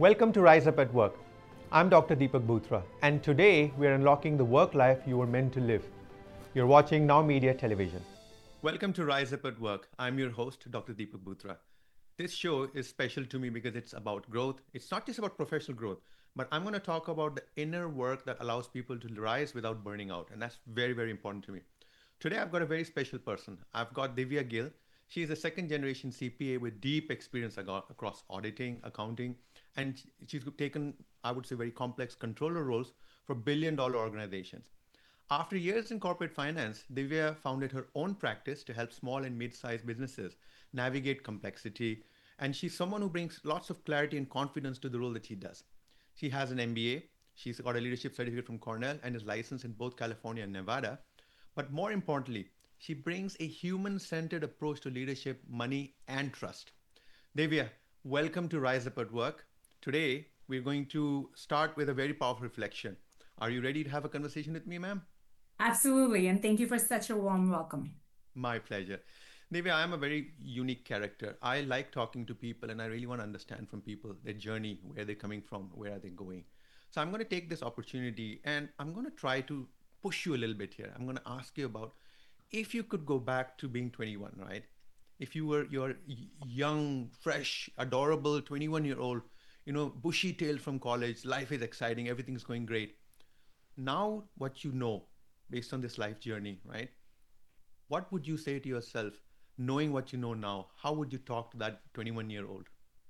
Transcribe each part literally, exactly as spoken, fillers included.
Welcome to Rise Up at Work. I'm Doctor Deepak Bhutra, and today we're unlocking the work life you were meant to live. You're watching Now Media Television. Welcome to Rise Up at Work. I'm your host, Doctor Deepak Bhutra. This show is special to me because it's about growth. It's not just about professional growth, but I'm going to talk about the inner work that allows people to rise without burning out, and that's very, very important to me. Today, I've got a very special person. I've got Divya Gill. She is a second generation C P A with deep experience ago- across auditing, accounting, and she's taken, I would say, very complex controller roles for billion dollar organizations. After years in corporate finance, Divya founded her own practice to help small and mid sized businesses navigate complexity. And she's someone who brings lots of clarity and confidence to the role that she does. She has an M B A, she's got a leadership certificate from Cornell, and is licensed in both California and Nevada. But more importantly, she brings a human centered approach to leadership, money, and trust. Divya, welcome to Rise Up at Work. Today, we're going to start with a very powerful reflection. Are you ready to have a conversation with me, ma'am? Absolutely. And thank you for such a warm welcome. My pleasure. Divya, I am a very unique character. I like talking to people and I really want to understand from people their journey, where they're coming from, where are they going. So I'm going to take this opportunity and I'm going to try to push you a little bit here. I'm going to ask you about if you could go back to being twenty-one, right? If you were your young, fresh, adorable twenty-one year old, you know, bushy tailed from college, life is exciting, everything's going great. Now, what you know based on this life journey, right? What would you say to yourself, knowing what you know now? How would you talk to that twenty-one year old?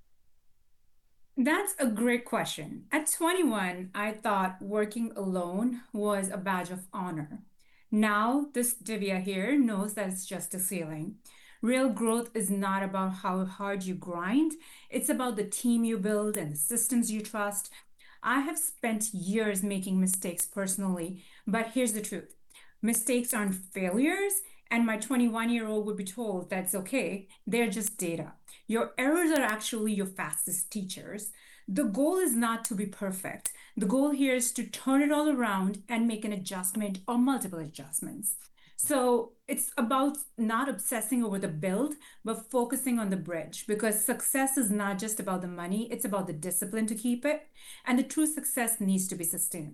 That's a great question. At twenty-one, I thought working alone was a badge of honor. Now, this Divya here knows that it's just a ceiling. Real growth is not about how hard you grind, it's about the team you build and the systems you trust. I have spent years making mistakes personally, but here's the truth: mistakes aren't failures, and my twenty-one year old would be told that's okay, they're just data. Your errors are actually your fastest teachers. The goal is not to be perfect. The goal here is to turn it all around and make an adjustment or multiple adjustments. So it's about not obsessing over the build, but focusing on the bridge because success is not just about the money, it's about the discipline to keep it. And the true success needs to be sustained.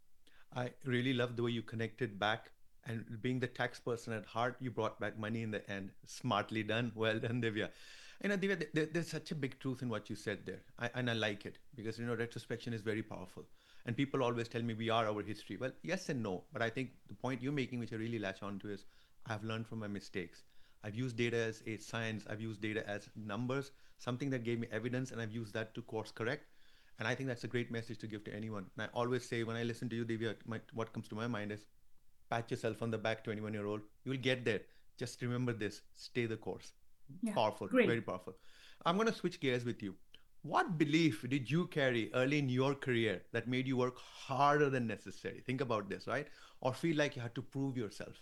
I really love the way you connected back and being the tax person at heart, you brought back money in the end. Smartly done. Well done, Divya. You know, Divya, there, there's such a big truth in what you said there. I, and I like it because, you know, retrospection is very powerful. And people always tell me we are our history. Well, yes and no. But I think the point you're making, which I really latch on to, is I've learned from my mistakes. I've used data as a science. I've used data as numbers, something that gave me evidence, and I've used that to course correct. And I think that's a great message to give to anyone. And I always say when I listen to you, Divya, my, what comes to my mind is pat yourself on the back, twenty-one year old. You'll get there. Just remember this, stay the course. Yeah, Powerful, very great. powerful. I'm going to switch gears with you. What belief did you carry early in your career that made you work harder than necessary? Think about this, right? Or feel like you had to prove yourself?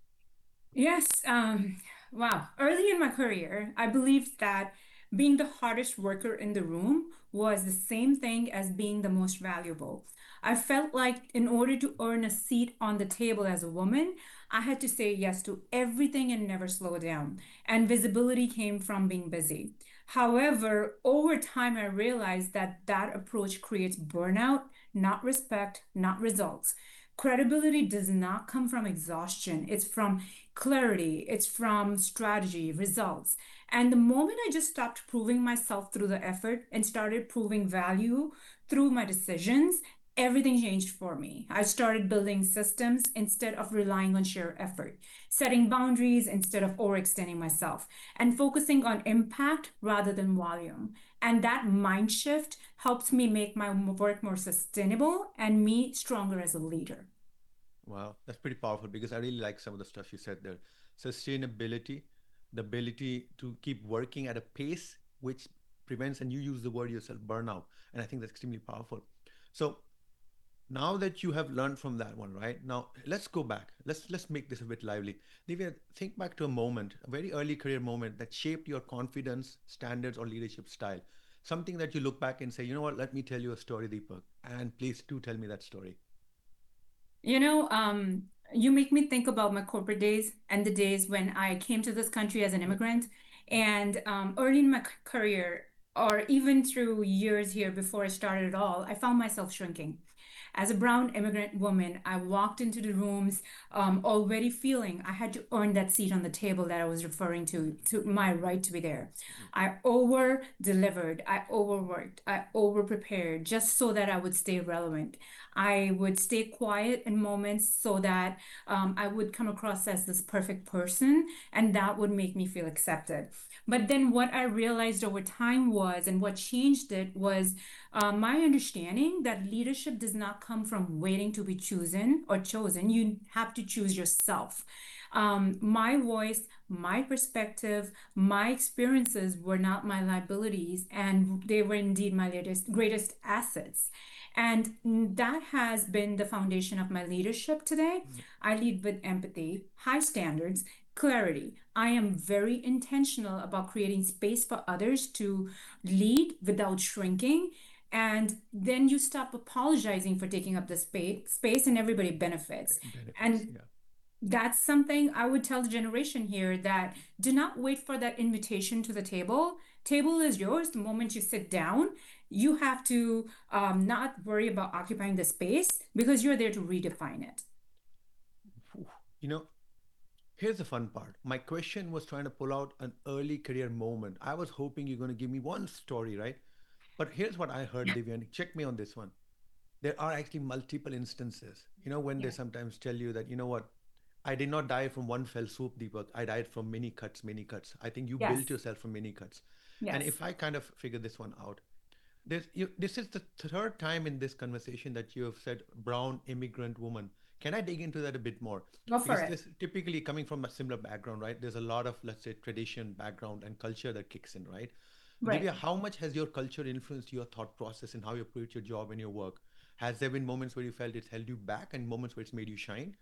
Yes, um, wow. Early in my career, I believed that being the hardest worker in the room was the same thing as being the most valuable. I felt like in order to earn a seat on the table as a woman, I had to say yes to everything and never slow down. And visibility came from being busy. However, over time, I realized that that approach creates burnout, not respect, not results. Credibility does not come from exhaustion, it's from clarity, it's from strategy, results. And the moment I just stopped proving myself through the effort and started proving value through my decisions, everything changed for me. I started building systems instead of relying on sheer effort, setting boundaries instead of overextending myself, and focusing on impact rather than volume. And that mind shift helps me make my work more sustainable and me stronger as a leader. Wow, that's pretty powerful because I really like some of the stuff you said there. Sustainability, the ability to keep working at a pace which prevents, and you use the word yourself, burnout. And I think that's extremely powerful. So now that you have learned from that one, right? Now let's go back. Let's let's make this a bit lively. Divya, think back to a moment, a very early career moment that shaped your confidence, standards, or leadership style. Something that you look back and say, you know what, let me tell you a story, Deepak. And please do tell me that story. You know, um, you make me think about my corporate days and the days when I came to this country as an Yep. immigrant. Yep. And um, early in my c- career, or even through years here before I started it all, I found myself shrinking. As a brown immigrant woman, I walked into the rooms um, already feeling I had to earn that seat on the table that I was referring to, to my right to be there. I over delivered, I overworked, I over prepared just so that I would stay relevant. I would stay quiet in moments so that um, I would come across as this perfect person, and that would make me feel accepted. But then what I realized over time was, and what changed it was uh, my understanding that leadership does not come from waiting to be chosen or chosen. You have to choose yourself. Um, my voice, my perspective, my experiences were not my liabilities, and they were indeed my latest, greatest assets. And that has been the foundation of my leadership today. I lead with empathy, high standards, clarity. I am very intentional about creating space for others to lead without shrinking. And then you stop apologizing for taking up the space, space and everybody benefits. Benefits, And yeah. that's something I would tell the generation here that do not wait for that invitation to the table. Table is yours the moment you sit down. You have to um, not worry about occupying the space because you're there to redefine it. Phew. You know, here's the fun part. My question was trying to pull out an early career moment. I was hoping you're going to give me one story, right? But here's what I heard, Divya, and check me on this one. There are actually multiple instances, you know, when they Yeah. sometimes tell you that, you know what, I did not die from one fell swoop, Deepak. I died from many cuts, many cuts. I think you built Yes. yourself from many cuts. And Yes. if I kind of figure this one out, this, you, this is the third time in this conversation that you have said brown immigrant woman. Can I dig into that a bit more? Go for Because it. this typically coming from a similar background, right? There's a lot of, let's say, tradition, background, and culture that kicks in, right? Right. Divya, how much has your culture influenced your thought process and how you approach your job and your work? Has there been moments where you felt it's held you back and moments where it's made you shine?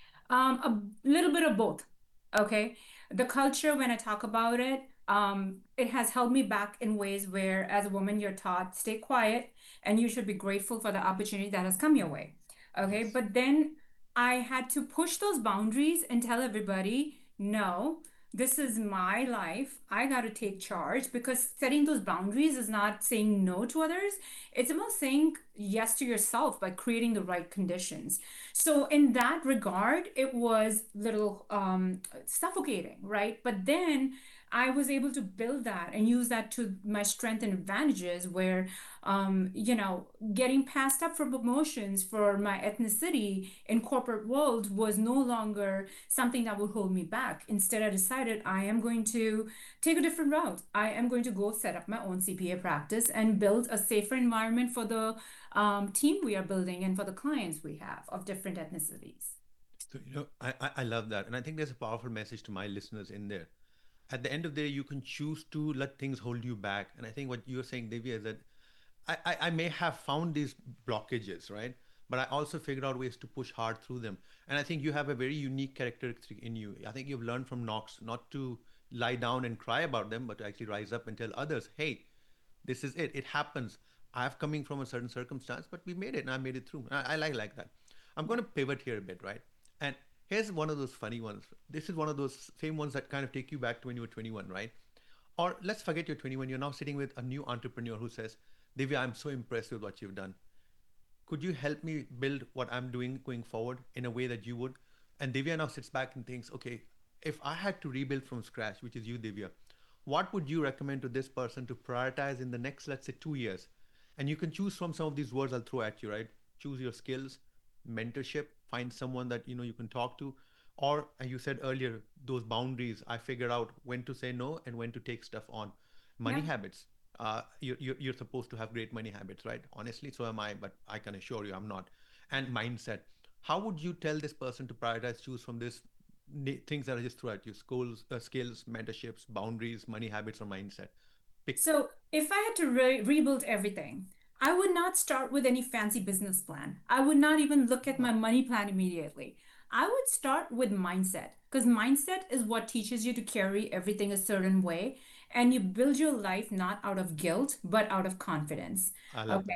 Um, a little bit of both. Okay. The culture, when I talk about it, um, it has held me back in ways where, as a woman, you're taught stay quiet and you should be grateful for the opportunity that has come your way. Okay. Yes. But then I had to push those boundaries and tell everybody, no, this is my life. I got to take charge because setting those boundaries is not saying no to others. It's about saying yes to yourself by creating the right conditions. So in that regard, it was little um, suffocating, right? But then I was able to build that and use that to my strength and advantages where, um, you know, getting passed up for promotions for my ethnicity in corporate world was no longer something that would hold me back. Instead, I decided I am going to take a different route. I am going to go set up my own C P A practice and build a safer environment for the um, team we are building and for the clients we have of different ethnicities. So, you know, I, I I love that. And I think there's a powerful message to my listeners in there. At the end of the day, you can choose to let things hold you back. And I think what you're saying, Divya, is that I, I, I may have found these blockages, right? But I also figured out ways to push hard through them. And I think you have a very unique characteristic in you. I think you've learned from Knox not to lie down and cry about them, but to actually rise up and tell others, hey, this is it. It happens. I've coming from a certain circumstance, but we made it and I made it through. I, I like like that. I'm going to pivot here a bit, right? And here's one of those funny ones. This is one of those same ones that kind of take you back to when you were twenty-one, right? Or let's forget you're twenty-one. You're now sitting with a new entrepreneur who says, Divya, I'm so impressed with what you've done. Could you help me build what I'm doing going forward in a way that you would? And Divya now sits back and thinks, okay, if I had to rebuild from scratch, which is you, Divya, what would you recommend to this person to prioritize in the next, let's say, two years? And you can choose from some of these words I'll throw at you, right? Choose your skills, mentorship, find someone that you know you can talk to, or uh, you said earlier, those boundaries. I figured out when to say no and when to take stuff on. Money Yeah. habits. Uh, you, you, you're supposed to have great money habits, right? Honestly, so am I, but I can assure you I'm not. And mindset. How would you tell this person to prioritize, choose from this things that I just threw at you? Schools, uh, skills, mentorships, boundaries, money habits, or mindset? Pick. So if I had to re rebuild everything, I would not start with any fancy business plan. I would not even look at my Ah, money plan immediately. I would start with mindset because mindset is what teaches you to carry everything a certain way and you build your life not out of guilt, but out of confidence. I love Okay. that.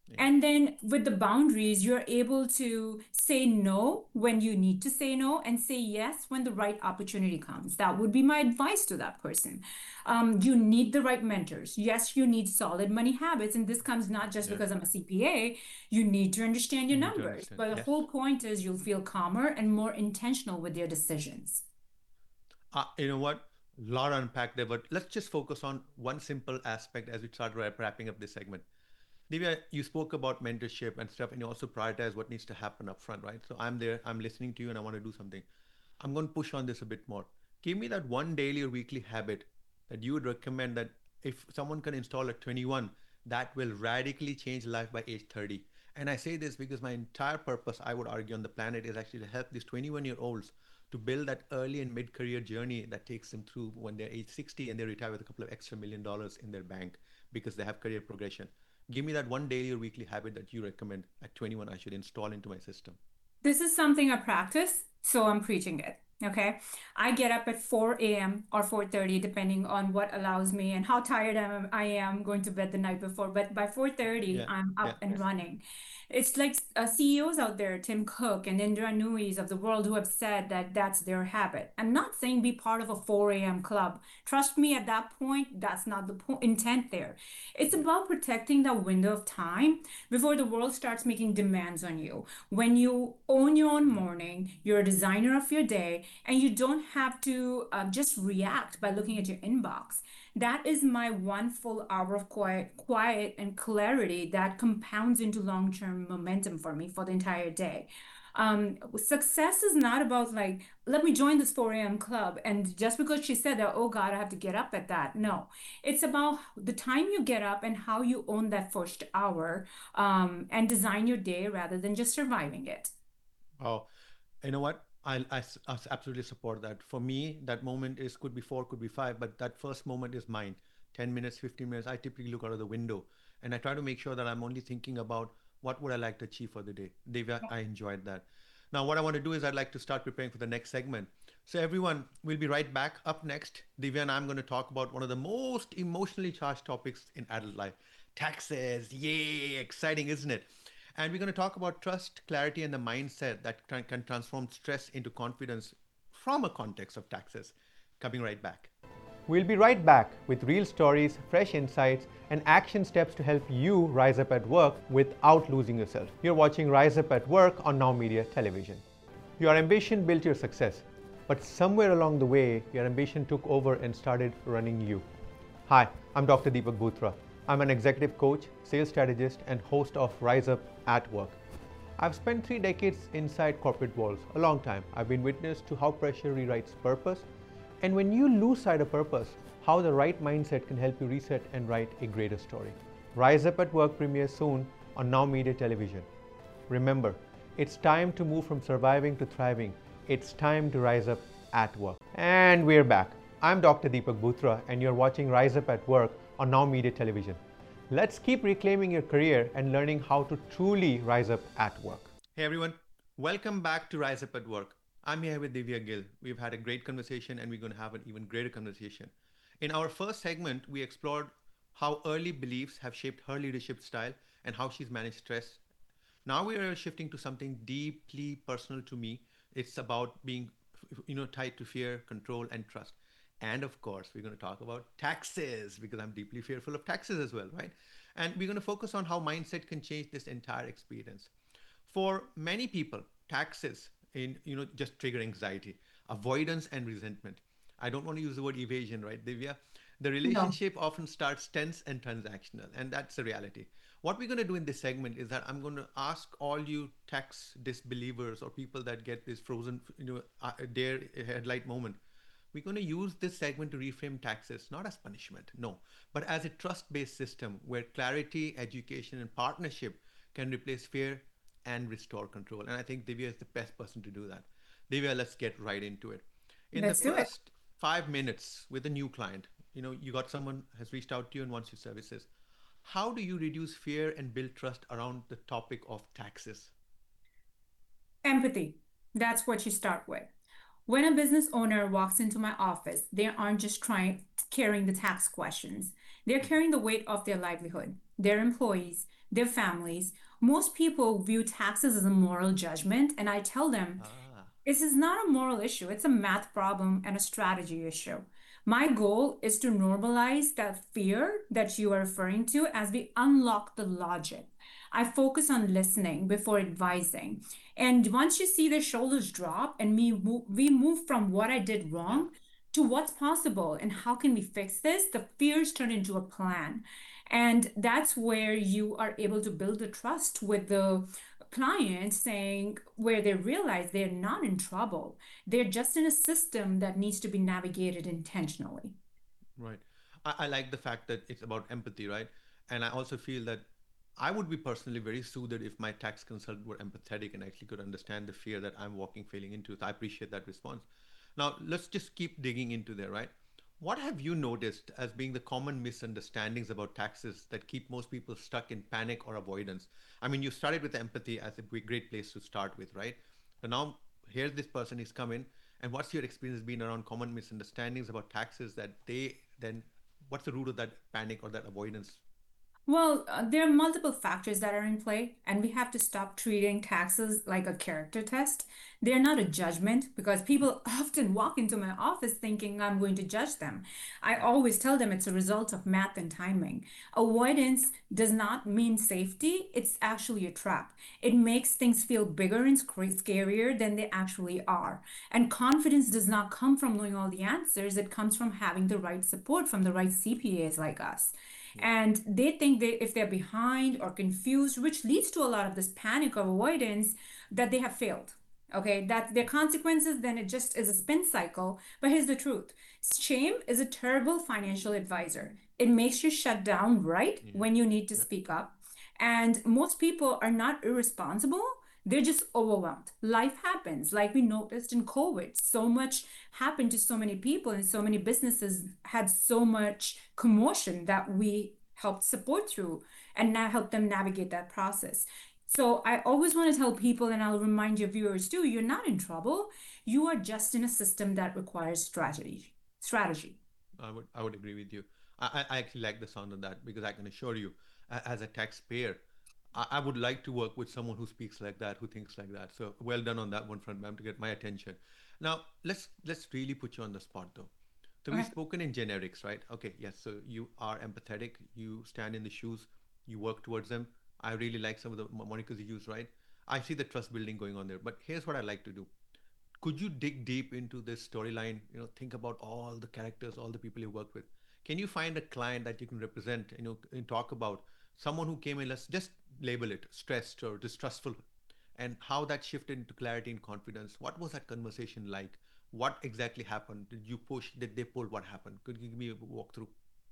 Yeah. And then with the boundaries, you're able to say no when you need to say no and say yes when the right opportunity comes. That would be my advice to that person. Um, you need the right mentors. Yes, you need solid money habits. And this comes not just Yeah. because I'm a C P A, you need to understand your You need to numbers. understand. But the Yes. whole point is you'll feel calmer and more intentional with your decisions. Uh, you know what? A lot to unpack there, but let's just focus on one simple aspect as we start wrap- wrapping up this segment. Divya, you spoke about mentorship and stuff, and you also prioritize what needs to happen up front, right? So I'm there, I'm listening to you, and I want to do something. I'm going to push on this a bit more. Give me that one daily or weekly habit that you would recommend that if someone can install at twenty-one, that will radically change life by age thirty. And I say this because my entire purpose, I would argue, on the planet is actually to help these twenty-one year olds to build that early and mid career journey that takes them through when they're age sixty and they retire with a couple of extra million dollars in their bank because they have career progression. Give me that one daily or weekly habit that you recommend at twenty-one I should install into my system. This is something I practice, so I'm preaching it. Okay. I get up at four a m or four thirty, depending on what allows me and how tired I am, I am going to bed the night before. But by four thirty, Yeah, I'm yeah, up and running. It's like uh, C E Os out there, Tim Cook and Indra Nuis of the world, who have said that that's their habit. I'm not saying be part of a four a m club. Trust me, at that point, that's not the po- intent there. It's yeah. about protecting that window of time before the world starts making demands on you. When you own your own morning, you're a designer of your day, and you don't have to uh, just react by looking at your inbox. That is my one full hour of quiet, quiet and clarity that compounds into long-term momentum for me for the entire day. Um, success is not about like, let me join this four a m club. And just because she said that, oh God, I have to get up at that. No, it's about the time you get up and how you own that first hour, um, and design your day rather than just surviving it. Oh, you know what? I, I s- I s- absolutely support that. For me, that moment is could be four, could be five, but that first moment is mine. ten minutes, fifteen minutes. I typically look out of the window and I try to make sure that I'm only thinking about what would I like to achieve for the day. Devya, I enjoyed that. Now, what I want to do is I'd like to start preparing for the next segment. So, everyone, we'll be right back. Up next, Divya and I'm going to talk about one of the most emotionally charged topics in adult life, taxes. Yay, exciting, isn't it? And we're going to talk about trust, clarity, and the mindset that can, can transform stress into confidence from a context of taxes. Coming right back. We'll be right back with real stories, fresh insights, and action steps to help you rise up at work without losing yourself. You're watching Rise Up at Work on Now Media Television. Your ambition built your success, but somewhere along the way, your ambition took over and started running you. Hi, I'm Doctor Deepak Bhutra. I'm an executive coach, sales strategist, and host of Rise Up at Work. I've spent three decades inside corporate walls, a long time. I've been witness to how pressure rewrites purpose, and when you lose sight of purpose, how the right mindset can help you reset and write a greater story. Rise Up at Work premieres soon on Now Media Television. Remember, it's time to move from surviving to thriving. It's time to rise up at work. And we're back. I'm Doctor Deepak Bhutra, and you're watching Rise Up at Work on Now Media Television. Let's keep reclaiming your career and learning how to truly rise up at work. Hey everyone, welcome back to Rise Up at Work. I'm here with Divya Gill. We've had a great conversation and we're going to have an even greater conversation. In our first segment, we explored how early beliefs have shaped her leadership style and how she's managed stress. Now we are shifting to something deeply personal to me. It's about being, you know, tied to fear, control, and trust. And of course, we're going to talk about taxes because I'm deeply fearful of taxes as well, right? And we're going to focus on how mindset can change this entire experience. For many people, taxes in you know just trigger anxiety, avoidance, and resentment. I don't want to use the word evasion, right, Divya? The No. relationship often starts tense and transactional, and that's the reality. What we're going to do in this segment is that I'm going to ask all you tax disbelievers or people that get this frozen, you know, uh, dare headlight moment. We're going to use this segment to reframe taxes not as punishment, no, but as a trust based system where clarity, education, and partnership can replace fear and restore control. And I think Divya is the best person to do that. Divya, let's get right into it. In the Let's do it. first five minutes with a new client, you know, you got someone has reached out to you and wants your services. How do you reduce fear and build trust around the topic of taxes? Empathy. That's what you start with. When a business owner walks into my office, they aren't just trying carrying the tax questions. They're Mhm. carrying the weight of their livelihood, their employees, their families. Most people view taxes as a moral judgment, and I tell them Ah, this is not a moral issue, it's a math problem and a strategy issue. My goal is to normalize that fear that you are referring to as we unlock the logic. I focus on listening before advising. And once you see the shoulders drop and me move, we move from what I did yeah. wrong to what's possible and how can we fix this, the fears turn into a plan. And that's where you are able to build the trust with the client, saying where they realize they're not in trouble. They're just in a system that needs to be navigated intentionally. Right. I, I like the fact that it's about empathy, right? And I also feel that I would be personally very soothed if my tax consultant were empathetic and actually could understand the fear that I'm walking, failing into. So I appreciate that response. Now, let's just keep digging into there, right? What have you noticed as being the common misunderstandings about taxes that keep most people stuck in panic or avoidance? I mean, you started with empathy as a great place to start with, right? So now here this person is coming, and what's your experience been around common misunderstandings about taxes that they then, what's the root of that panic or that avoidance? Well, uh, there are multiple factors that are in play, and we have to stop treating taxes like a character test. They're not a judgment because people often walk into my office thinking I'm going to judge them. I always tell them it's a result of math and timing. Avoidance does not mean safety, it's actually a trap. It makes things feel bigger and sc- scarier than they actually are. And confidence does not come from knowing all the answers, it comes from having the right support from the right C P As like us. Yeah. And they think they if they're behind or confused, which leads to a lot of this panic or avoidance, that they have failed. Okay, that their consequences, then it just is a spin cycle. But here's the truth: shame is a terrible financial advisor. It makes you shut down right Yeah. when you need to Yeah. speak up. And most people are not irresponsible, they're just overwhelmed. Life happens, like we noticed in COVID. So much happened to so many people, and so many businesses had so much commotion that we helped support through and now help them navigate that process. So I always want to tell people, and I'll remind your viewers too, you're not in trouble. You are just in a system that requires strategy. Strategy. I would I would agree with you. I, I actually like the sound of that because I can assure you, as a taxpayer, I, I would like to work with someone who speaks like that, who thinks like that. So well done on that one front, ma'am, to get my attention. Now let's let's really put you on the spot though. So we've Okay. spoken in generics, right? Okay, yes. So you are empathetic. You stand in the shoes. You work towards them. I really like some of the monikers you use, right? I see the trust building going on there. But here's what I like to do. Could you dig deep into this storyline? You know, think about all the characters, all the people you work with. Can you find a client that you can represent? You know, and talk about someone who came in. Let's just label it stressed or distrustful, and how that shifted into clarity and confidence. What was that conversation like? What exactly happened? Did you push? Did they pull? What happened? Could you give me a walkthrough?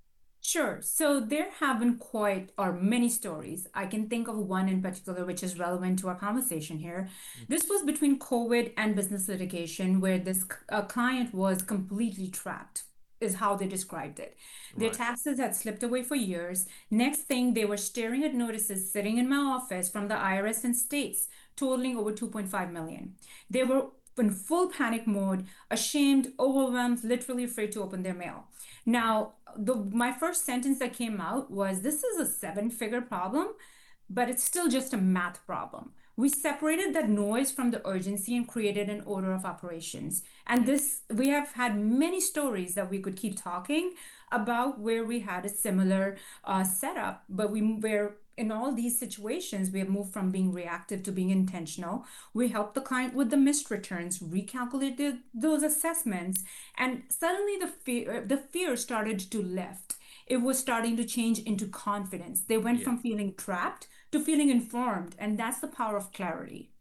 Sure. So there have been quite or many stories. I can think of one in particular which is relevant to our conversation here. This was between COVID and business litigation, where this c- uh, client was completely trapped, is how they described it. Their Right. taxes had slipped away for years. Next thing, they were staring at notices sitting in my office from the I R S and states, totaling over two point five million. They were in full panic mode, ashamed, overwhelmed, literally afraid to open their mail. Now, the my first sentence that came out was, this is a seven figure problem, but it's still just a math problem. We separated that noise from the urgency and created an order of operations. And Yeah. this, we have had many stories that we could keep talking about where we had a similar uh, setup, but we were in all these situations, we have moved from being reactive to being intentional. We helped the client with the missed returns, recalculated those assessments, and suddenly the fear, the fear started to lift. It was starting to change into confidence. They went Yeah. from feeling trapped to feeling informed, and that's the power of clarity.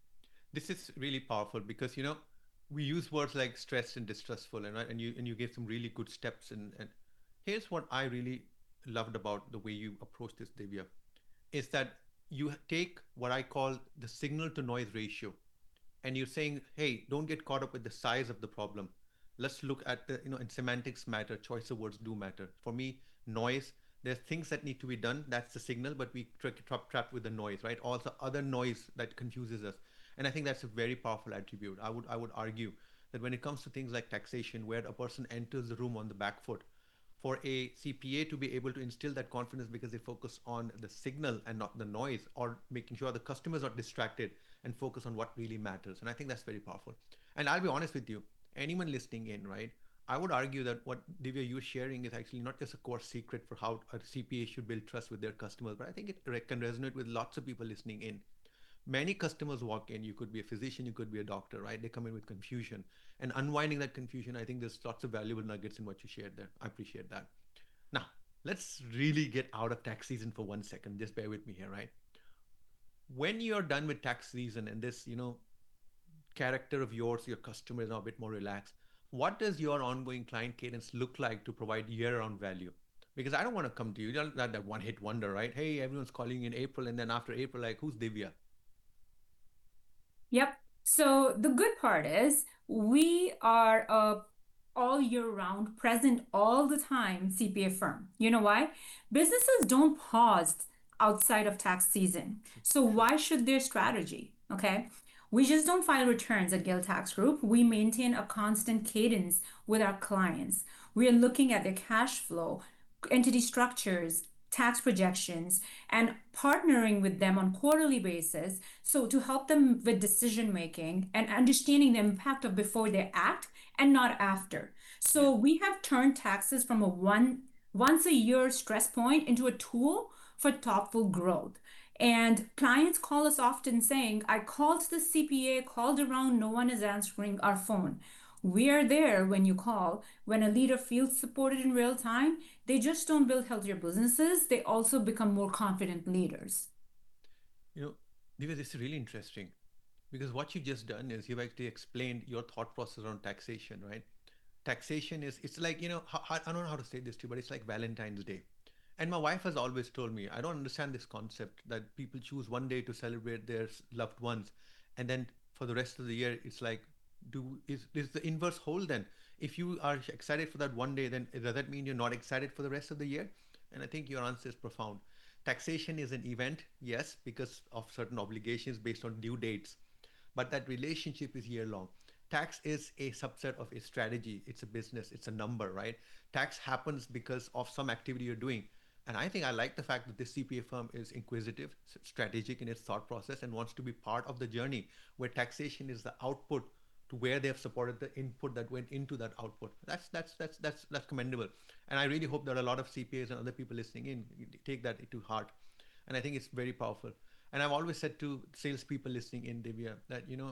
This is really powerful because you know we use words like stressed and distrustful, and right, and you and you gave some really good steps. And and here's what I really loved about the way you approach this, Divya, is that you take what I call the signal to noise ratio, and you're saying, hey, don't get caught up with the size of the problem. Let's look at the, you know, and semantics matter, choice of words do matter. For me, noise, there's things that need to be done, that's the signal, but we get trapped trapped with the noise, right? Also other noise that confuses us. And I think that's a very powerful attribute. I would I would argue that when it comes to things like taxation, where a person enters the room on the back foot, for a C P A to be able to instill that confidence because they focus on the signal and not the noise, or making sure the customers are distracted and focus on what really matters. And I think that's very powerful. And I'll be honest with you, anyone listening in, right? I would argue that what Divya you're sharing is actually not just a core secret for how a C P A should build trust with their customers, but I think it can resonate with lots of people listening in. Many customers walk in, you could be a physician, you could be a doctor, right? They come in with confusion, and unwinding that confusion, I think there's lots of valuable nuggets in what you shared there. I appreciate that. Now, let's really get out of tax season for one second. Just bear with me here, right? When you're done with tax season and this, you know, character of yours, your customer is now a bit more relaxed, what does your ongoing client cadence look like to provide year-round value? Because I don't want to come to you, not that, that one-hit wonder, right? Hey, everyone's calling in April, and then after April, like, who's Divya? Yep. So the good part is we are a all year round, present all the time C P A firm. You know why? Businesses don't pause outside of tax season. So True. why should their strategy? Okay. We just don't file returns at Guild Tax Group. We maintain a constant cadence with our clients. We are looking at their cash flow, entity structures, tax projections, and partnering with them on quarterly basis so to help them with decision making and understanding the impact of before they act and not after. Yeah. So we have turned taxes from a one once a year stress point into a tool for thoughtful growth. And clients call us often saying, I called the C P A, called around, no one is answering our phone. We are there when you call. When a leader feels supported in real time, they just don't build healthier businesses, they also become more confident leaders. You know, Divya, this is really interesting because what you've just done is you've actually explained your thought process on taxation, right? Taxation is, it's like, you know, how, I don't know how to say this to you, but it's like Valentine's Day. And my wife has always told me, I don't understand this concept that people choose one day to celebrate their loved ones. And then for the rest of the year, it's like, do is, is the inverse whole then? If you are excited for that one day, then does that mean you're not excited for the rest of the year? And I think your answer is profound. Taxation is an event, yes, because of certain obligations based on due dates, but that relationship is year long. Tax is a subset of a strategy. It's a business, it's a number, right? Tax happens because of some activity you're doing. And I think I like the fact that this C P A firm is inquisitive, strategic in its thought process, and wants to be part of the journey where taxation is the output to where they have supported the input that went into that output. That's that's that's that's that's commendable. And I really hope that a lot of C P As and other people listening in take that to heart. And I think it's very powerful. And I've always said to salespeople listening in, Divya, that you know,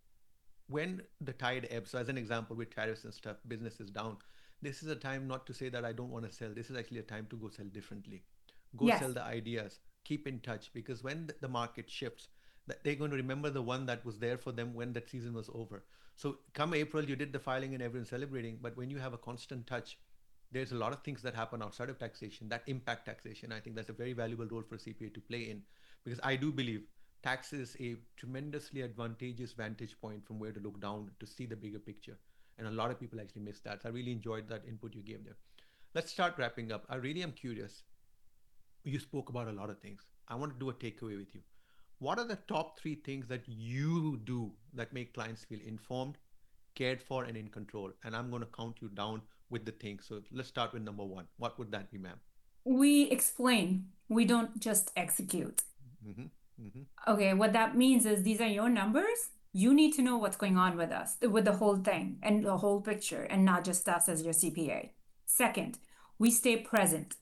when the tide ebbs, so as an example with tariffs and stuff, business is down. This is a time not to say that I don't want to sell. This is actually a time to go sell differently. Go Yes. sell the ideas. Keep in touch, because when the market shifts, that they're going to remember the one that was there for them when that season was over. So come April, you did the filing and everyone's celebrating. But when you have a constant touch, there's a lot of things that happen outside of taxation that impact taxation. I think that's a very valuable role for a C P A to play in, because I do believe tax is a tremendously advantageous vantage point from where to look down to see the bigger picture. And a lot of people actually miss that. So I really enjoyed that input you gave there. Let's start wrapping up. I really am curious. You spoke about a lot of things. I want to do a takeaway with you. What are the top three things that you do that make clients feel informed, cared for, and in control? And I'm going to count you down with the things. So let's start with number one. What would that be, ma'am? We explain, we don't just execute. Mm-hmm. Mm-hmm. Okay, what that means is these are your numbers. You need to know what's going on with us, with the whole thing and the whole picture, and not just us as your C P A. Second, we stay present.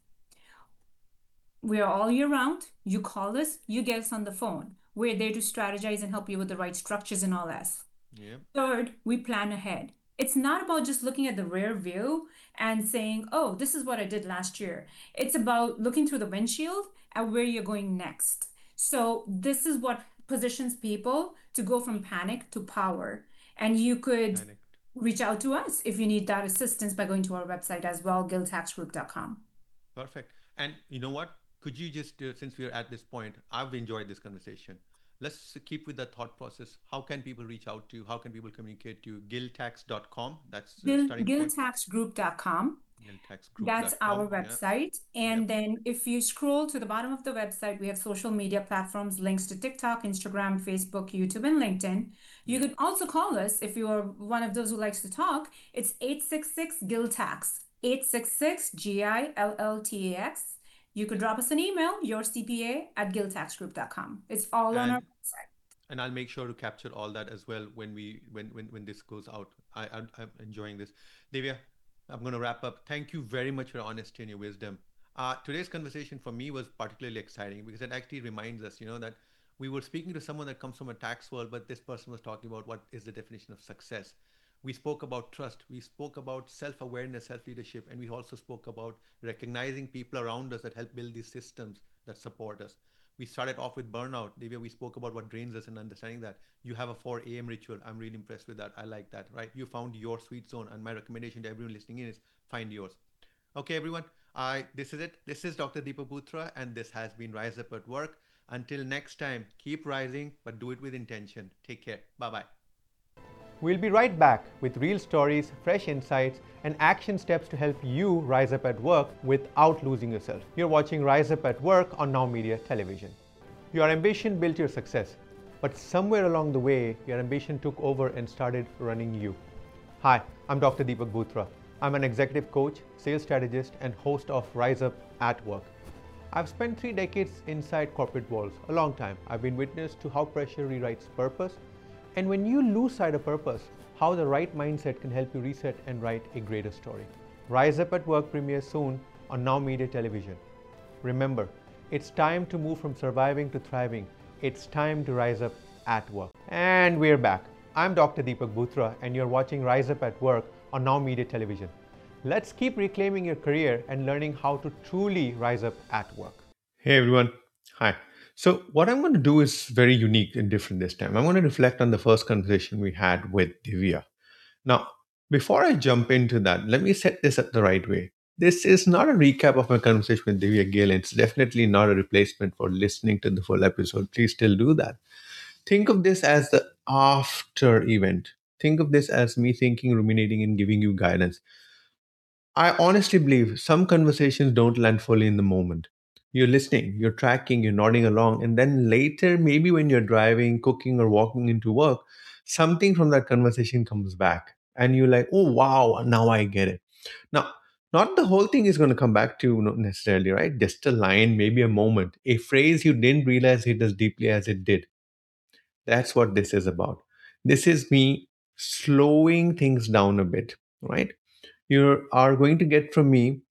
We are all year round. You call us, you get us on the phone. We're there to strategize and help you with the right structures and all that. Yeah. Third, we plan ahead. It's not about just looking at the rear view and saying, oh, this is what I did last year. It's about looking through the windshield at where you're going next. So this is what positions people to go from panic to power. And you could Panicked. reach out to us if you need that assistance by going to our website as well, guild tax group dot com. Perfect. And you know what? Could you just, uh, since we're at this point, I've enjoyed this conversation. Let's keep with the thought process. How can people reach out to you? How can people communicate to you? guild tax dot com. That's the starting guild point. tax group dot com. guild tax group That's dot our com. Yeah. website. And Yep. then if you scroll to the bottom of the website, we have social media platforms, links to TikTok, Instagram, Facebook, YouTube, and LinkedIn. You Yep. could also call us if you are one of those who likes to talk. It's eight six six, Guild Tax. eight six six G I L L T A X. You could drop us an email, your C P A at guildtax group dot com. It's all on our And website. and I'll make sure to capture all that as well when we when when, when this goes out. I, I I'm enjoying this. Divya, I'm going to wrap up. Thank you very much for your honesty and your wisdom. Uh, today's conversation for me was particularly exciting because it actually reminds us, you know, that we were speaking to someone that comes from a tax world, but this person was talking about what is the definition of success. We spoke about trust. We spoke about self awareness, self leadership, and we also spoke about recognizing people around us that help build these systems that support us. We started off with burnout. Divya, we spoke about what drains us and understanding that. You have a four a m ritual. I'm really impressed with that. I like that, right? You found your sweet zone. And my recommendation to everyone listening in is find yours. Okay, everyone. I This is it. This is Doctor Deepak Bhutra, and this has been Rise Up at Work. Until next time, keep rising, but do it with intention. Take care. Bye bye. We'll be right back with real stories, fresh insights, and action steps to help you rise up at work without losing yourself. You're watching Rise Up at Work on Now Media Television. Your ambition built your success, but somewhere along the way, your ambition took over and started running you. Hi, I'm Doctor Deepak Bhutra. I'm an executive coach, sales strategist, and host of Rise Up at Work. I've spent three decades inside corporate walls, a long time. I've been witness to how pressure rewrites purpose, and when you lose sight of purpose, how the right mindset can help you reset and write a greater story. Rise Up at Work premieres soon on Now Media Television. Remember, it's time to move from surviving to thriving. It's time to rise up at work. And we're back. I'm Doctor Deepak Bhutra, and you're watching Rise Up at Work on Now Media Television. Let's keep reclaiming your career and learning how to truly rise up at work. Hey everyone. Hi. So, what I'm going to do is very unique and different this time. I'm going to reflect on the first conversation we had with Divya. Now, before I jump into that, let me set this up the right way. This is not a recap of my conversation with Divya Gill. It's definitely not a replacement for listening to the full episode. Please still do that. Think of this as the after event. Think of this as me thinking, ruminating, and giving you guidance. I honestly believe some conversations don't land fully in the moment. You're listening, you're tracking, you're nodding along, and then later, maybe when you're driving, cooking, or walking into work, something from that conversation comes back. And you're like, oh, wow, now I get it. Now, not the whole thing is going to come back to you necessarily, right? Just a line, maybe a moment, a phrase you didn't realize hit as deeply as it did. That's what this is about. This is me slowing things down a bit, right? You are going to get from me,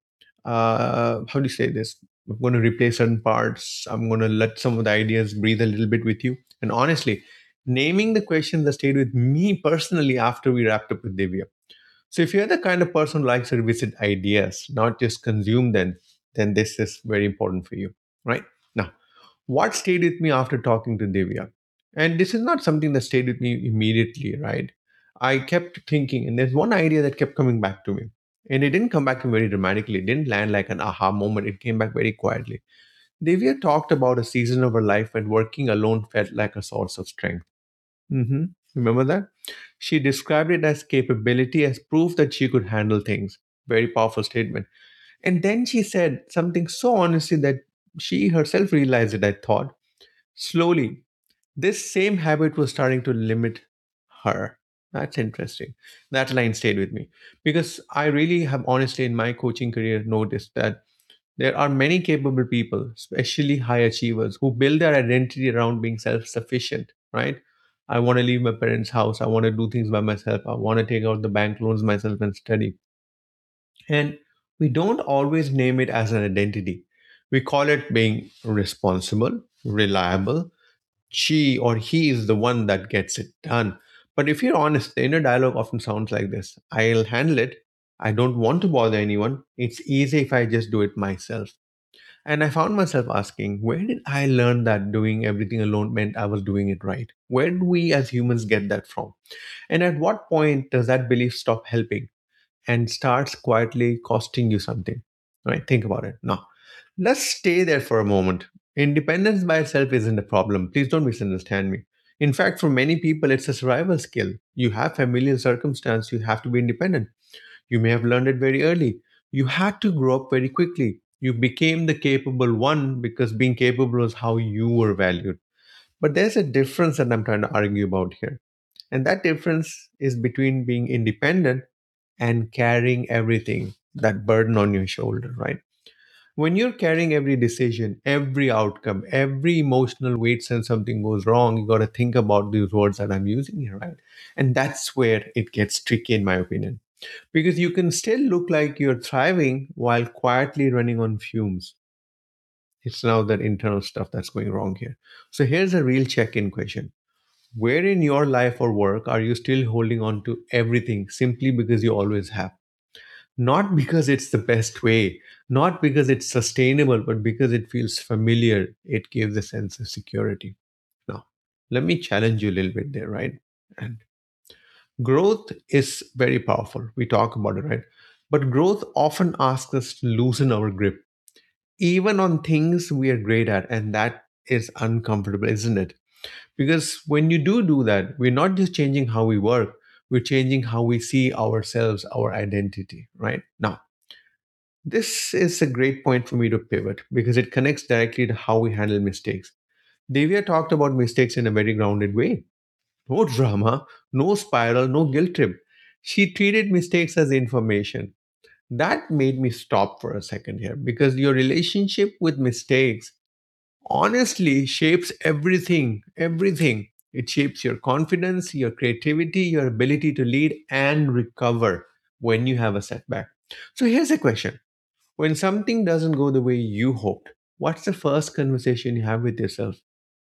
uh, how do you say this? I'm going to replace certain parts. I'm going to let some of the ideas breathe a little bit with you. And honestly, naming the questions that stayed with me personally after we wrapped up with Divya. So if you're the kind of person who likes to revisit ideas, not just consume them, then this is very important for you, right? Now, what stayed with me after talking to Divya? And this is not something that stayed with me immediately, right? I kept thinking, and there's one idea that kept coming back to me. And it didn't come back to me very dramatically. It didn't land like an aha moment. It came back very quietly. Divya talked about a season of her life when working alone felt like a source of strength. hmm Remember that? She described it as capability, as proof that she could handle things. Very powerful statement. And then she said something so honestly that she herself realized it, I thought. Slowly, this same habit was starting to limit her. That's interesting. That line stayed with me because I really have honestly in my coaching career noticed that there are many capable people, especially high achievers, who build their identity around being self sufficient, right? I want to leave my parents' house. I want to do things by myself. I want to take out the bank loans myself and study. And we don't always name it as an identity. We call it being responsible, reliable, she or he is the one that gets it done. But if you're honest, the inner dialogue often sounds like this: I'll handle it. I don't want to bother anyone. It's easy if I just do it myself. And I found myself asking, where did I learn that doing everything alone meant I was doing it right? Where do we as humans get that from? And at what point does that belief stop helping and starts quietly costing you something? Right? Think about it. Now, let's stay there for a moment. Independence by itself isn't a problem. Please don't misunderstand me. In fact, for many people, it's a survival skill. You have familiar circumstance, you have to be independent. You may have learned it very early. You had to grow up very quickly. You became the capable one because being capable was how you were valued. But there's a difference that I'm trying to argue about here. And that difference is between being independent and carrying everything. that burden on your shoulder, right? When you're carrying every decision, every outcome, every emotional weight, and something goes wrong, you got to think about these words that I'm using here, right? And that's where it gets tricky, in my opinion, because you can still look like you're thriving while quietly running on fumes. It's now that internal stuff that's going wrong here. So here's a real check in question. Where in your life or work are you still holding on to everything simply because you always have? Not because it's the best way, not because it's sustainable, but because it feels familiar. It gives a sense of security. Now, let me challenge you a little bit there, right? And growth is very powerful. We talk about it, right? But growth often asks us to loosen our grip, even on things we are great at. And that is uncomfortable, isn't it? Because when you do do that, we're not just changing how we work, we're changing how we see ourselves, our identity, right? Now, this is a great point for me to pivot because it connects directly to how we handle mistakes. Devya talked about mistakes in a very grounded way. No drama, no spiral, no guilt trip. She treated mistakes as information. That made me stop for a second here because your relationship with mistakes honestly shapes everything, everything. It shapes your confidence, your creativity, your ability to lead and recover when you have a setback. So here's a question. When something doesn't go the way you hoped, what's the first conversation you have with yourself?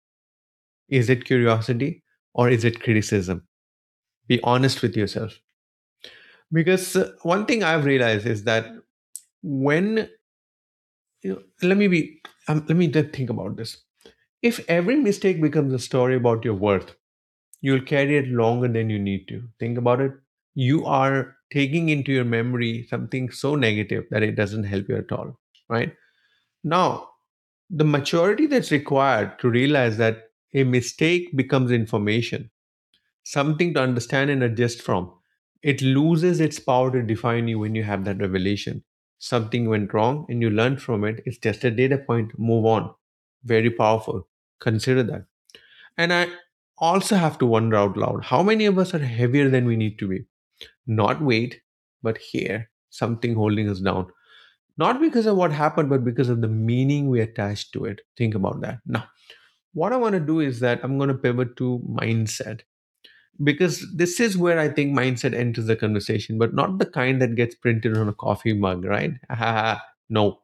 Is it curiosity or is it criticism? Be honest with yourself. Because uh, one thing I've realized is that when you know, let me be um, let me just think about this. If every mistake becomes a story about your worth, you'll carry it longer than you need to. Think about it. You are taking into your memory something so negative that it doesn't help you at all, right? Now, the maturity that's required to realize that a mistake becomes information, something to understand and adjust from. It loses its power to define you when you have that revelation. Something went wrong and you learned from it. It's just a data point. Move on. Very powerful. Consider that. And I also have to wonder out loud how many of us are heavier than we need to be? Not weight, but here, something holding us down. Not because of what happened, but because of the meaning we attach to it. Think about that. Now, what I want to do is that I'm going to pivot to mindset because this is where I think mindset enters the conversation, but not the kind that gets printed on a coffee mug, right? No.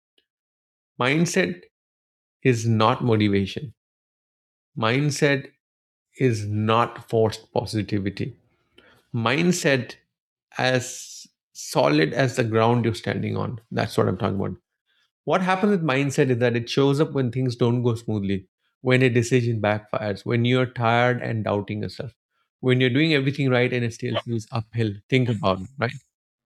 Mindset is not motivation. Mindset is not forced positivity. Mindset as solid as the ground you're standing on. That's what I'm talking about. What happens with mindset is that it shows up when things don't go smoothly, when a decision backfires, when you're tired and doubting yourself, when you're doing everything right and it still feels uphill. Think about it, right?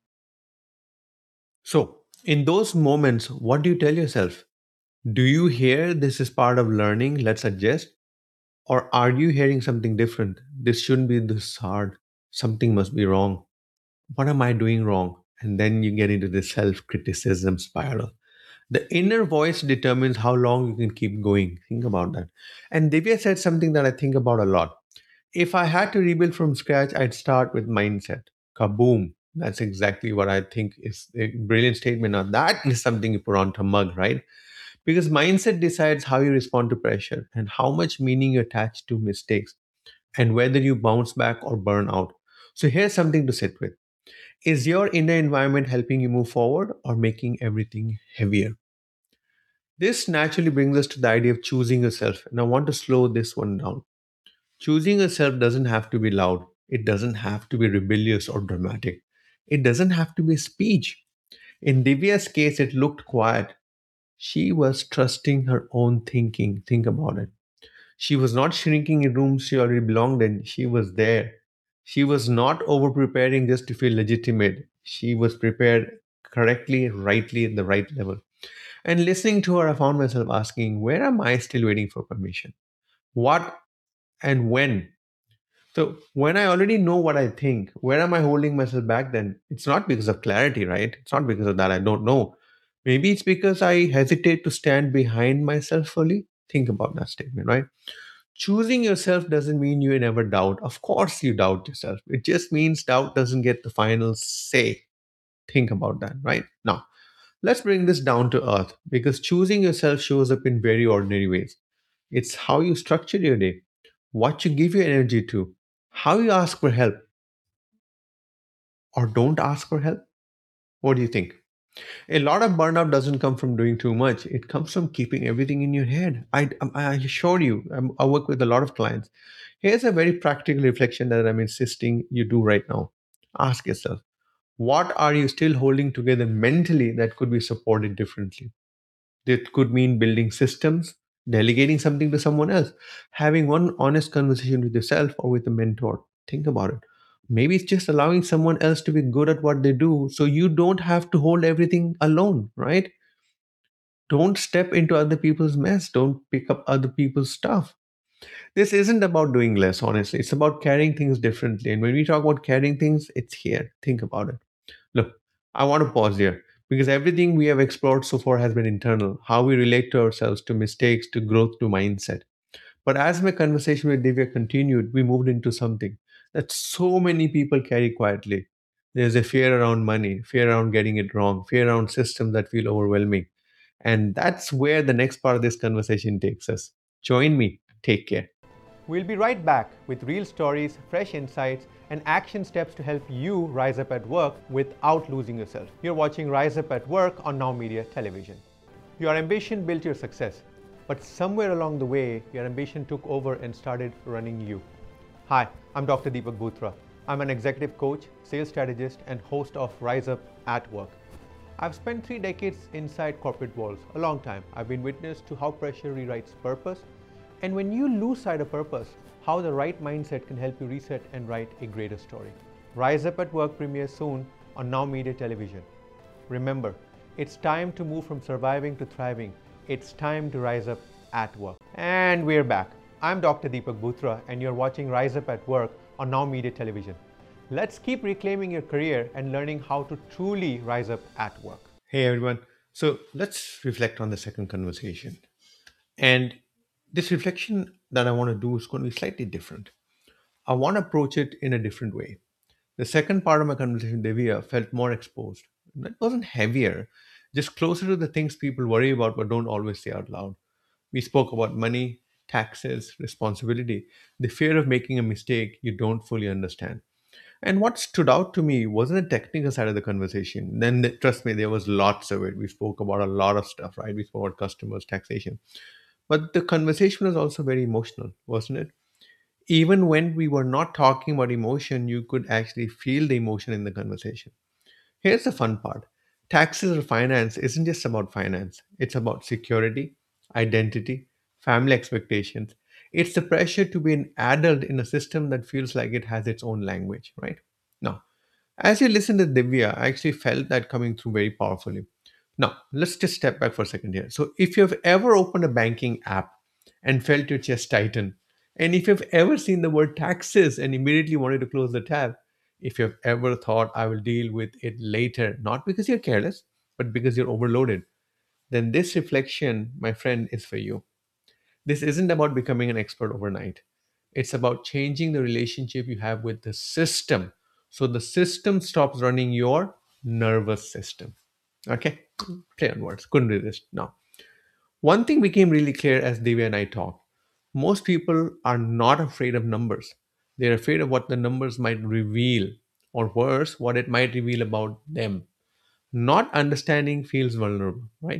So, in those moments, what do you tell yourself? Do you hear this is part of learning? Let's adjust. Or are you hearing something different? This shouldn't be this hard. Something must be wrong. What am I doing wrong? And then you get into this self criticism spiral. The inner voice determines how long you can keep going. Think about that. And Divya said something that I think about a lot. If I had to rebuild from scratch, I'd start with mindset. Kaboom. That's exactly what I think is a brilliant statement. Now, that is something you put onto a mug, right? Because mindset decides how you respond to pressure and how much meaning you attach to mistakes and whether you bounce back or burn out. So, here's something to sit with. Is your inner environment helping you move forward or making everything heavier? This naturally brings us to the idea of choosing yourself. And I want to slow this one down. Choosing yourself doesn't have to be loud, it doesn't have to be rebellious or dramatic, it doesn't have to be a speech. In Divya's case, it looked quiet. She was trusting her own thinking. Think about it. She was not shrinking in rooms she already belonged in. She was there. She was not over preparing just to feel legitimate. She was prepared correctly, rightly, at the right level. And listening to her, I found myself asking, where am I still waiting for permission? What and when? So, when I already know what I think, where am I holding myself back then? It's not because of clarity, right? It's not because of that. I don't know. Maybe it's because I hesitate to stand behind myself fully. Think about that statement, right? Choosing yourself doesn't mean you never doubt. Of course, you doubt yourself. It just means doubt doesn't get the final say. Think about that, right? Now, let's bring this down to earth because choosing yourself shows up in very ordinary ways. It's how you structure your day, what you give your energy to, how you ask for help or don't ask for help. What do you think? A lot of burnout doesn't come from doing too much. It comes from keeping everything in your head. I, I assure you, I'm, I work with a lot of clients. Here's a very practical reflection that I'm insisting you do right now. Ask yourself, what are you still holding together mentally that could be supported differently? That could mean building systems, delegating something to someone else, having one honest conversation with yourself or with a mentor. Think about it. Maybe it's just allowing someone else to be good at what they do so you don't have to hold everything alone, right? Don't step into other people's mess. Don't pick up other people's stuff. This isn't about doing less, honestly. It's about carrying things differently. And when we talk about carrying things, it's here. Think about it. Look, I want to pause here because everything we have explored so far has been internal, how we relate to ourselves, to mistakes, to growth, to mindset. But as my conversation with Divya continued, we moved into something that so many people carry quietly. There's a fear around money, fear around getting it wrong, fear around systems that feel overwhelming. And that's where the next part of this conversation takes us. Join me. Take care. We'll be right back with real stories, fresh insights, and action steps to help you rise up at work without losing yourself. You're watching Rise Up at Work on Now Media Television. Your ambition built your success, but somewhere along the way, your ambition took over and started running you. Hi, I'm Doctor Deepak Bhutra. I'm an executive coach, sales strategist, and host of Rise Up at Work. I've spent three decades inside corporate walls, a long time. I've been witness to how pressure rewrites purpose, and when you lose sight of purpose, how the right mindset can help you reset and write a greater story. Rise Up at Work premieres soon on Now Media Television. Remember, it's time to move from surviving to thriving. It's time to rise up at work. And we're back. I'm Doctor Deepak Bhutra, and you're watching Rise Up at Work on Now Media Television. Let's keep reclaiming your career and learning how to truly rise up at work. Hey everyone. So let's reflect on the second conversation. And this reflection that I want to do is going to be slightly different. I want to approach it in a different way. The second part of my conversation with Divya felt more exposed. It wasn't heavier, just closer to the things people worry about but don't always say out loud. We spoke about money, taxes, responsibility, the fear of making a mistake you don't fully understand. And what stood out to me wasn't the technical side of the conversation. Then, th- trust me, there was lots of it. We spoke about a lot of stuff, right? We spoke about customers, taxation. But the conversation was also very emotional, wasn't it? Even when we were not talking about emotion, you could actually feel the emotion in the conversation. Here's the fun part: taxes or finance isn't just about finance, it's about security, identity, family expectations. It's the pressure to be an adult in a system that feels like it has its own language, right? Now, as you listen to Divya, I actually felt that coming through very powerfully. Now, let's just step back for a second here. So, if you've ever opened a banking app and felt your chest tighten, and if you've ever seen the word taxes and immediately wanted to close the tab, if you've ever thought, I will deal with it later, not because you're careless, but because you're overloaded, then this reflection, my friend, is for you. This isn't about becoming an expert overnight. It's about changing the relationship you have with the system. So the system stops running your nervous system. Okay? Play on words. Couldn't resist. Now, one thing became really clear as Divya and I talked. Most people are not afraid of numbers. They're afraid of what the numbers might reveal, or worse, what it might reveal about them. Not understanding feels vulnerable, right?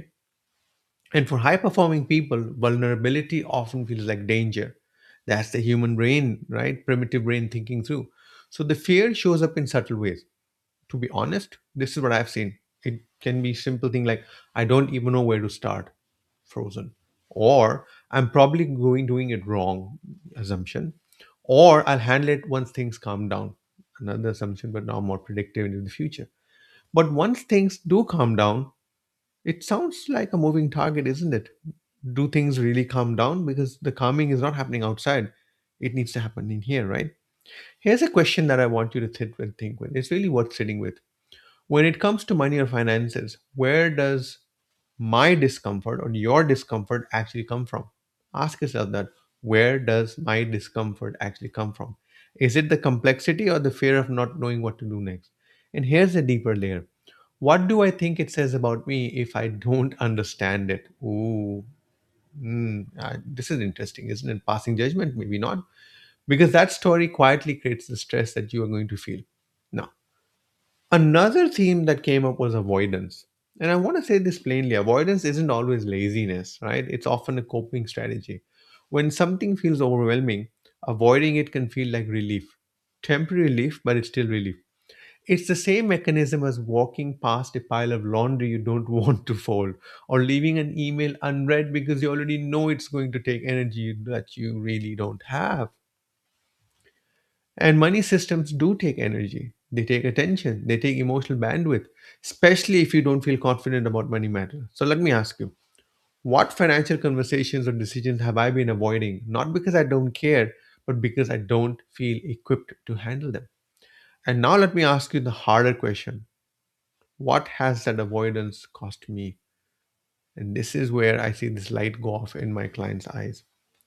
And for high performing people, vulnerability often feels like danger. That's the human brain, right? Primitive brain thinking through. So the fear shows up in subtle ways. To be honest, this is what I've seen. It can be simple thing like I don't even know where to start, frozen. Or I'm probably going doing it wrong, assumption. Or I'll handle it once things calm down. Another assumption, but now more predictive into the future. But once things do calm down, it sounds like a moving target, isn't it? Do things really calm down? Because the calming is not happening outside. It needs to happen in here, right? Here's a question that I want you to sit and think with. It's really worth sitting with. When it comes to money or finances, where does my discomfort or your discomfort actually come from? Ask yourself that. Where does my discomfort actually come from? Is it the complexity or the fear of not knowing what to do next? And here's a deeper layer. What do I think it says about me if I don't understand it? Ooh, mm, uh, this is interesting, isn't it? Passing judgment, maybe not, because that story quietly creates the stress that you are going to feel. Now, another theme that came up was avoidance. And I want to say this plainly, avoidance isn't always laziness, right? It's often a coping strategy. When something feels overwhelming, avoiding it can feel like relief. Temporary relief, but it's still relief. It's the same mechanism as walking past a pile of laundry you don't want to fold, or leaving an email unread because you already know it's going to take energy that you really don't have. And money systems do take energy. They take attention. They take emotional bandwidth, especially if you don't feel confident about money matters. So let me ask you, what financial conversations or decisions have I been avoiding? Not because I don't care, but because I don't feel equipped to handle them. And now let me ask you the harder question. What has that avoidance cost me? And this is where I see this light go off in my client's eyes.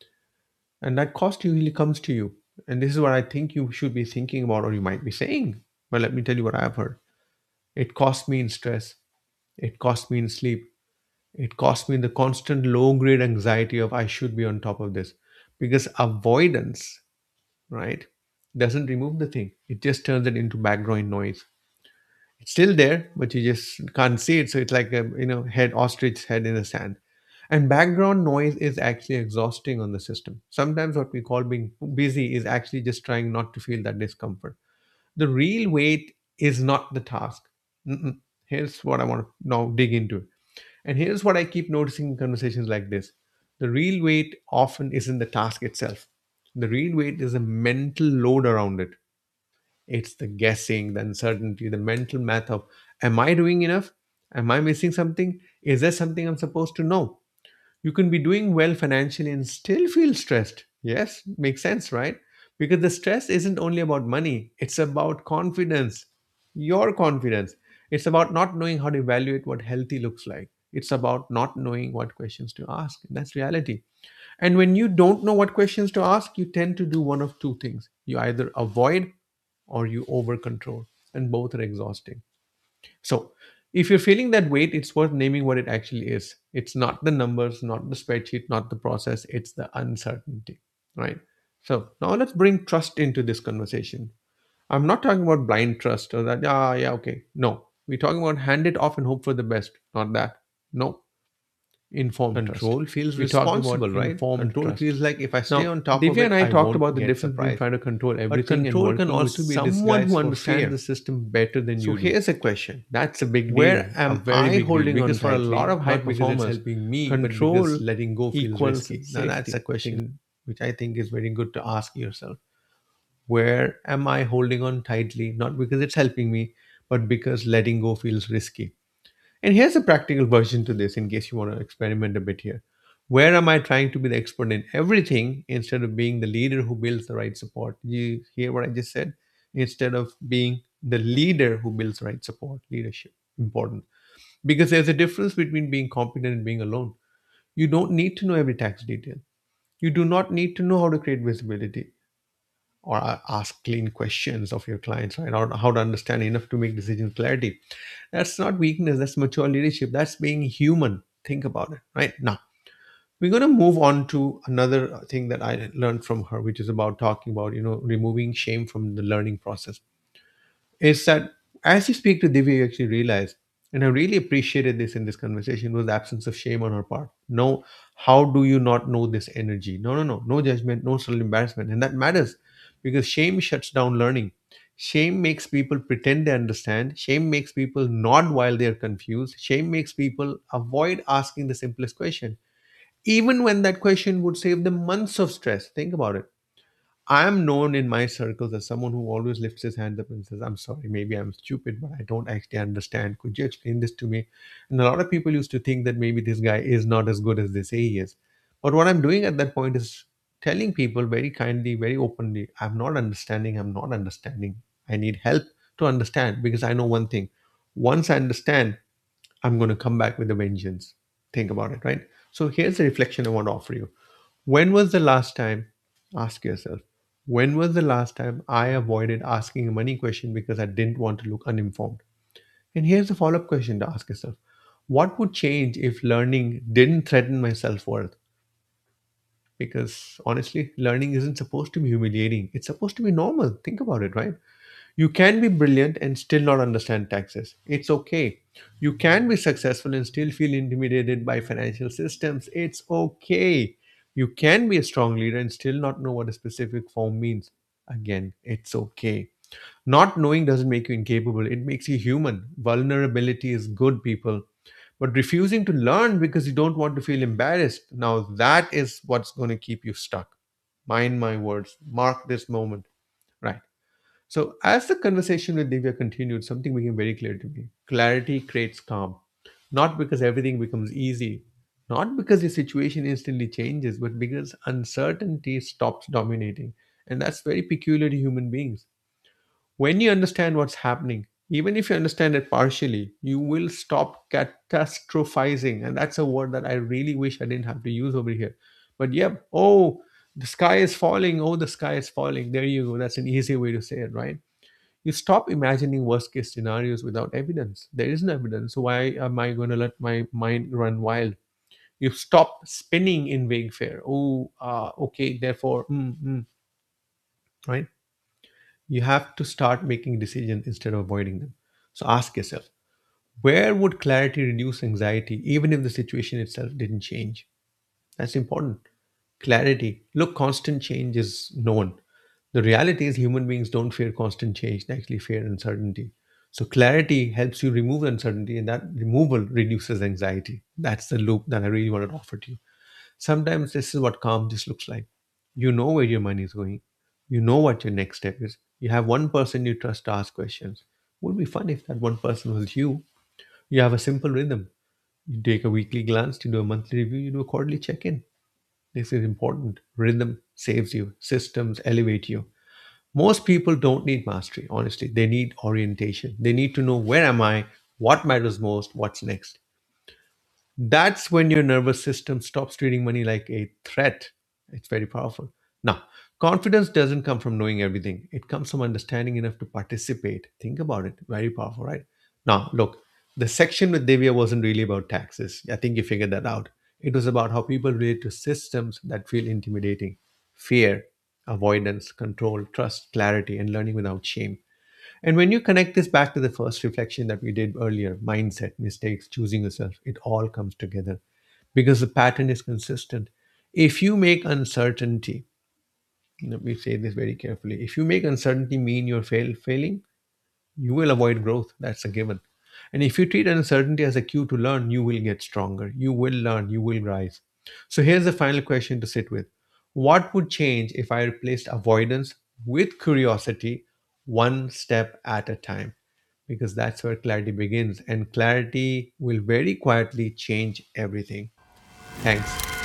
And that cost usually comes to you. And this is what I think you should be thinking about, or you might be saying. But let me tell you what I've heard. It cost me in stress. It cost me in sleep. It cost me the constant low grade anxiety of I should be on top of this. Because avoidance, right, doesn't remove the thing, it just turns it into background noise. It's still there, but you just can't see it. So it's like a you know head ostrich head in the sand. And background noise is actually exhausting on the system. Sometimes what we call being busy is actually just trying not to feel that discomfort. The real weight is not the task. Mm-mm. Here's what I want to now dig into. And here's what I keep noticing in conversations like this. The real weight often isn't the task itself. The real weight is a mental load around it. It's the guessing, the uncertainty, the mental math of, am I doing enough? Am I missing something? Is there something I'm supposed to know? You can be doing well financially and still feel stressed. Yes, makes sense, right? Because the stress isn't only about money, it's about confidence, your confidence. It's about not knowing how to evaluate what healthy looks like. It's about not knowing what questions to ask. That's reality. And when you don't know what questions to ask, you tend to do one of two things. You either avoid or you over control, and both are exhausting. So, if you're feeling that weight, it's worth naming what it actually is. It's not the numbers, not the spreadsheet, not the process, it's the uncertainty, right? So, now let's bring trust into this conversation. I'm not talking about blind trust or that, yeah, yeah, okay. No, we're talking about hand it off and hope for the best, not that. No, informed trust. Control feels We talked about responsible, right? informed Control trust. feels like if I stay Now, on top of Divya it, and I I talked won't about the get difference between surprised. trying to control But everything and control can working with also be someone disguised who for understands fear. the system better than So you do. here's a question. That's a big deal, Where a am very I big deal. holding on Because for a lot tightly, of high not because it's performers, helping me, but because control letting go feels equals risky? Now that's a safety. Thing question. which I think is very good to ask yourself. Where am I holding on tightly? Not because it's helping me, but because letting go feels risky. And here's a practical version to this in case you want to experiment a bit here. Where am I trying to be the expert in everything instead of being the leader who builds the right support? You hear what I just said? Instead of being the leader who builds the right support, leadership, important. Because there's a difference between being competent and being alone. You don't need to know every tax detail. You do not need to know how to create visibility or a- ask clean questions of your clients, right? Or how to understand enough to make decisions clarity. That's not weakness, that's mature leadership. That's being human. Think about it, right? Now, we're going to move on to another thing that I learned from her, which is about talking about, you know, removing shame from the learning process. Is that as you speak to Divya, you actually realize, and I really appreciated this in this conversation, was the absence of shame on her part. No, how do you not know this energy? No, no, no, no judgment, no subtle embarrassment. And that matters because shame shuts down learning. Shame makes people pretend they understand. Shame makes people nod while they're confused. Shame makes people avoid asking the simplest question, even when that question would save them months of stress. Think about it. I am known in my circles as someone who always lifts his hand up and says, I'm sorry, maybe I'm stupid, but I don't actually understand. Could you explain this to me? And a lot of people used to think that maybe this guy is not as good as they say he is. But what I'm doing at that point is telling people very kindly, very openly, I'm not understanding, I'm not understanding. I need help to understand because I know one thing. Once I understand, I'm going to come back with a vengeance. Think about it, right? So here's the reflection I want to offer you. When was the last time, ask yourself, when was the last time I avoided asking a money question because I didn't want to look uninformed? And here's a follow up question to ask yourself: what would change if learning didn't threaten my self worth? Because honestly, learning isn't supposed to be humiliating, it's supposed to be normal. Think about it, right? You can be brilliant and still not understand taxes. It's okay. You can be successful and still feel intimidated by financial systems. It's okay. You can be a strong leader and still not know what a specific form means. Again, it's okay. Not knowing doesn't make you incapable, it makes you human. Vulnerability is good, people. But refusing to learn because you don't want to feel embarrassed, now that is what's going to keep you stuck. Mind my words. Mark this moment. Right. So, as the conversation with Divya continued, something became very clear to me. Clarity creates calm, not because everything becomes easy, not because the situation instantly changes, but because uncertainty stops dominating. And that's very peculiar to human beings. When you understand what's happening, even if you understand it partially, you will stop catastrophizing. And that's a word that I really wish I didn't have to use over here. But yep, oh, the sky is falling. Oh, the sky is falling. There you go. That's an easy way to say it, right? You stop imagining worst case scenarios without evidence. There is no evidence. So why am I going to let my mind run wild? You stop spinning in vague fear. Oh, uh, okay, therefore, mm, mm, right? You have to start making decisions instead of avoiding them. So ask yourself, where would clarity reduce anxiety even if the situation itself didn't change? That's important. Clarity. Look, constant change is known. The reality is, human beings don't fear constant change, they actually fear uncertainty. So, clarity helps you remove uncertainty, and that removal reduces anxiety. That's the loop that I really wanted to offer to you. Sometimes this is what calm just looks like. You know where your money is going, you know what your next step is. You have one person you trust to ask questions. Would be fun if that one person was you. You have a simple rhythm. You take a weekly glance, you do a monthly review, you do a quarterly check in. This is important. Rhythm saves you, systems elevate you. Most people don't need mastery, honestly. They need orientation. They need to know, where am I, what matters most, what's next. That's when your nervous system stops treating money like a threat. It's very powerful. Now, confidence doesn't come from knowing everything, it comes from understanding enough to participate. Think about it. Very powerful, right? Now, look, the section with Divya wasn't really about taxes. I think you figured that out. It was about how people relate to systems that feel intimidating: fear, avoidance, control, trust, clarity, and learning without shame. And when you connect this back to the first reflection that we did earlier, mindset, mistakes, choosing yourself, it all comes together because the pattern is consistent. If you make uncertainty, let me say this very carefully, if you make uncertainty mean you're fail, failing, you will avoid growth. That's a given. And if you treat uncertainty as a cue to learn, you will get stronger. You will learn, you will rise. So here's the final question to sit with: what would change if I replaced avoidance with curiosity, one step at a time? Because that's where clarity begins, and clarity will very quietly change everything. Thanks.